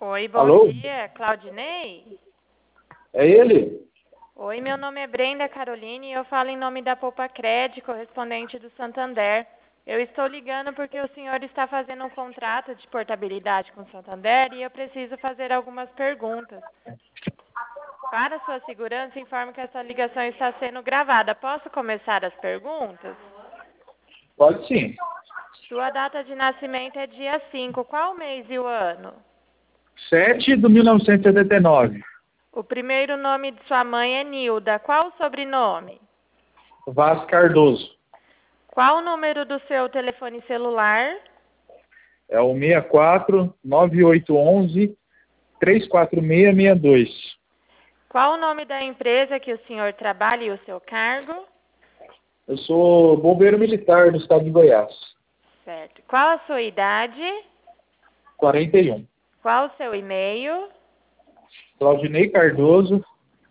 Oi, bom Alô? dia, Claudinei? É ele? Oi, meu nome é Brenda Caroline e eu falo em nome da Poupa Cred, correspondente do Santander. Eu estou ligando porque o senhor está fazendo um contrato de portabilidade com o Santander e eu preciso fazer algumas perguntas. Para sua segurança, informo que essa ligação está sendo gravada. Posso começar as perguntas? Pode sim. Sua data de nascimento é dia 5. Qual o mês e o ano? 7 de 1979. O primeiro nome de sua mãe é Nilda. Qual o sobrenome? Vaz Cardoso. Qual o número do seu telefone celular? É o 64 9811 34662. Qual o nome da empresa que o senhor trabalha e o seu cargo? Eu sou bombeiro militar do estado de Goiás. Certo. Qual a sua idade? 41. Qual o seu e-mail? Claudinei Cardoso,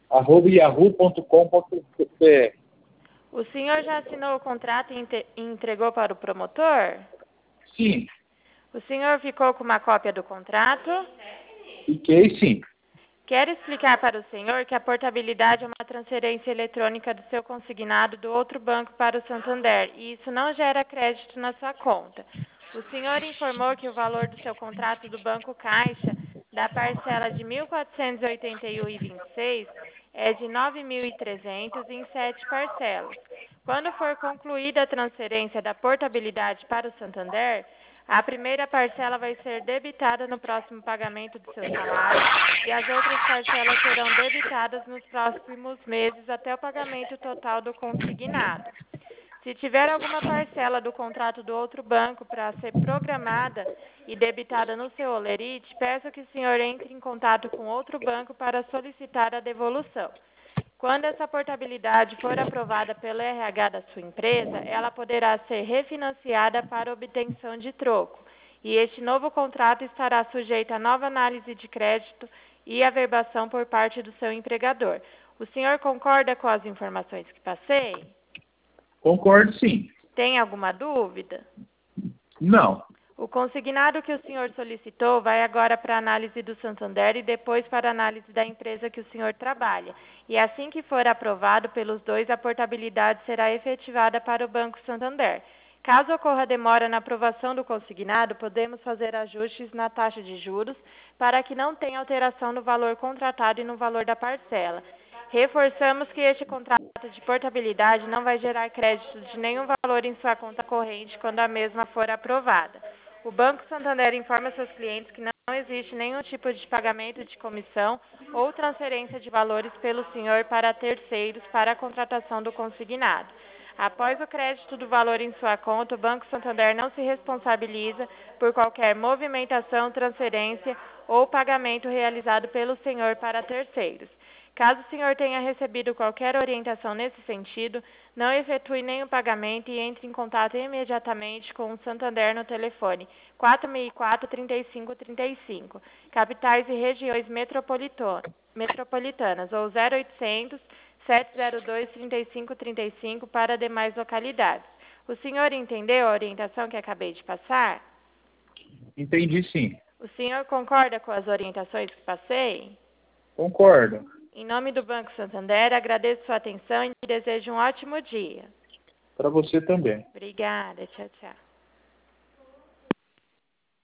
@yahoo.com.br. O senhor já assinou o contrato e entregou para o promotor? Sim, O senhor ficou com uma cópia do contrato? fiquei sim. Quero explicar para o senhor que a portabilidade é uma transferência eletrônica do seu consignado do outro banco para o Santander e isso não gera crédito na sua conta. O senhor informou que o valor do seu contrato do Banco Caixa, da parcela de R$ 1.481,26, é de R$ 9.300 em 7 parcelas. Quando for concluída a transferência da portabilidade para o Santander, a primeira parcela vai ser debitada no próximo pagamento do seu salário e as outras parcelas serão debitadas nos próximos meses até o pagamento total do consignado. Se tiver alguma parcela do contrato do outro banco para ser programada e debitada no seu holerite, peço que o senhor entre em contato com outro banco para solicitar a devolução. Quando essa portabilidade for aprovada pelo RH da sua empresa, ela poderá ser refinanciada para obtenção de troco. E este novo contrato estará sujeito a nova análise de crédito e averbação por parte do seu empregador. O senhor concorda com as informações que passei? Concordo sim. Tem alguma dúvida? Não. O consignado que o senhor solicitou vai agora para a análise do Santander e depois para a análise da empresa que o senhor trabalha. E assim que for aprovado pelos dois, a portabilidade será efetivada para o Banco Santander. Caso ocorra demora na aprovação do consignado, podemos fazer ajustes na taxa de juros para que não tenha alteração no valor contratado e no valor da parcela. Reforçamos que este contrato de portabilidade não vai gerar crédito de nenhum valor em sua conta corrente quando a mesma for aprovada. O Banco Santander informa seus clientes que não existe nenhum tipo de pagamento de comissão ou transferência de valores pelo senhor para terceiros para a contratação do consignado. Após o crédito do valor em sua conta, o Banco Santander não se responsabiliza por qualquer movimentação, transferência ou pagamento realizado pelo senhor para terceiros. Caso o senhor tenha recebido qualquer orientação nesse sentido, não efetue nenhum pagamento e entre em contato imediatamente com o Santander no telefone 4004-3535, capitais e regiões metropolitanas, ou 0800 702 3535 para demais localidades. O senhor entendeu a orientação que acabei de passar? Entendi sim. O senhor concorda com as orientações que passei? Concordo. Em nome do Banco Santander, agradeço sua atenção e desejo um ótimo dia. Para você também. Obrigada. Tchau, tchau.